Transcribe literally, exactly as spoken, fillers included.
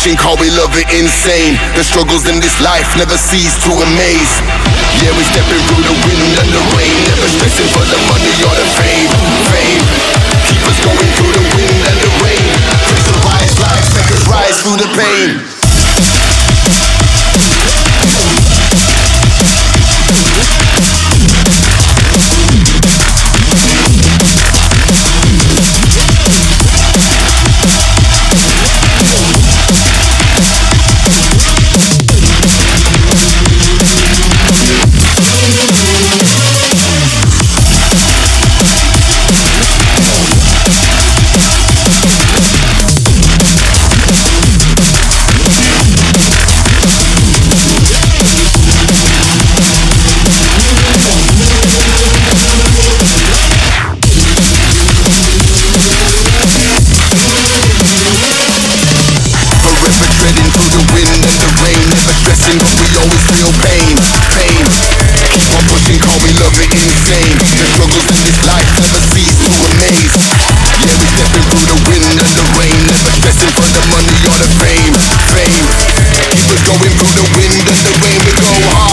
pushing cause we love it insane. The struggles in this life never cease to amaze. Yeah, we stepping through the wind and the rain, never stressing for the money or the fame. Fame keep us going through the wind and the rain. Pressurize life, make us rise through the pain. Treading through the wind and the rain, never stressing but we always feel pain, pain. Keep on pushing cause we love it insane. The struggles in this life never cease to amaze. Yeah, we stepping through the wind and the rain, never stressing for the money or the fame, fame. Keep us going through the wind and the rain, we go hard.